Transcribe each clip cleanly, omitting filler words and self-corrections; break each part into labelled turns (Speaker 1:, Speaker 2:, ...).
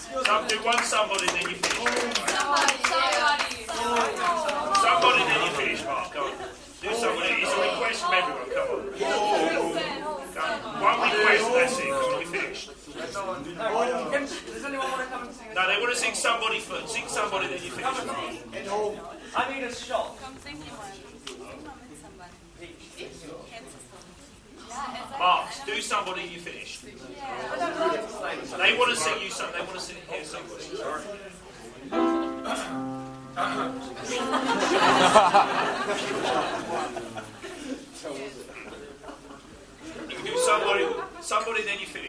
Speaker 1: Do one somebody, then you finish. Somebody, then you finish, Mark. Go on. Do somebody. It's a request from everyone. Come on. One request, that's it. Come on, you finished.
Speaker 2: Does anyone want to come and sing?
Speaker 1: No, they want to sing somebody first. Sing somebody, then you finish.
Speaker 2: I need a shot.
Speaker 1: Mark, do somebody, you finish. They want to sing you something. They want to sing hear somebody. You can do somebody, then you finish.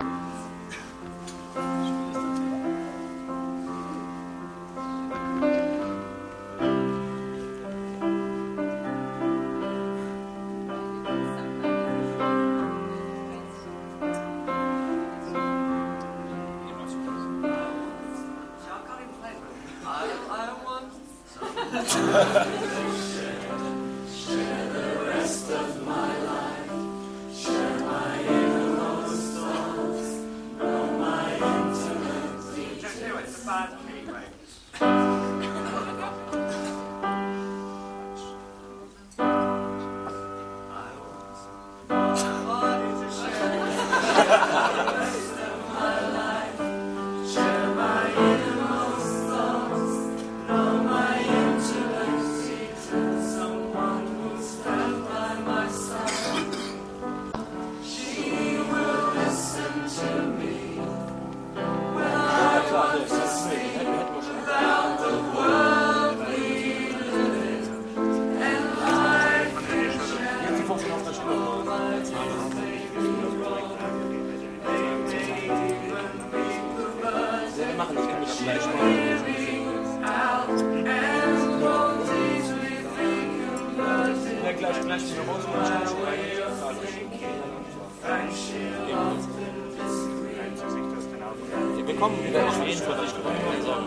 Speaker 3: Wir bekommen wieder noch einen Schritt, ich kann nicht sagen.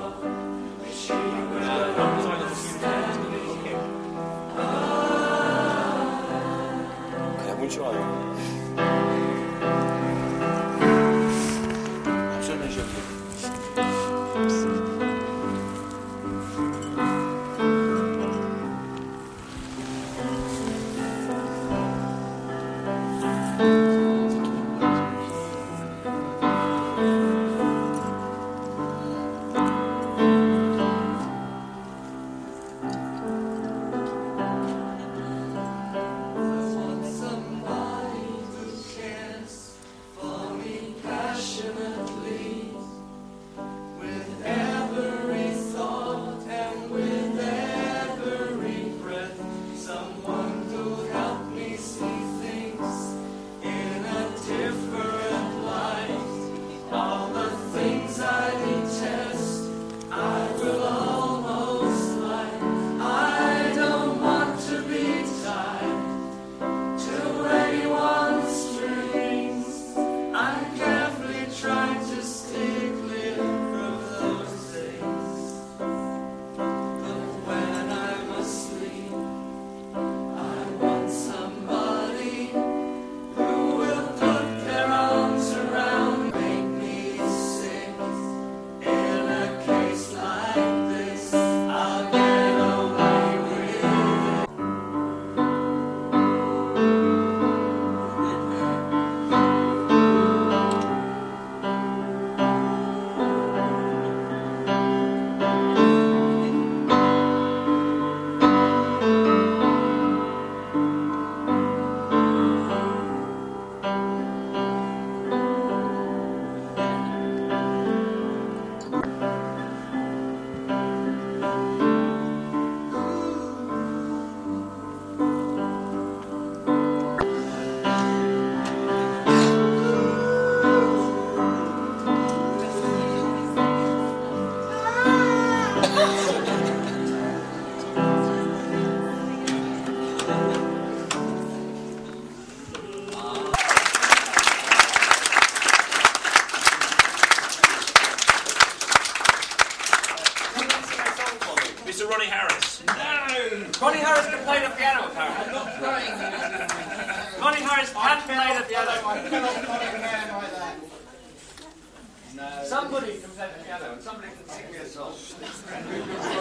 Speaker 3: Ja, muito show.
Speaker 1: Mr. Ronnie Harris.
Speaker 2: No! Ronnie Harris can play the piano, apparently. I'm not playing. Ronnie Harris can play the piano.
Speaker 4: I cannot play a man like that. No.
Speaker 2: Somebody can play the piano and somebody can sing me a song.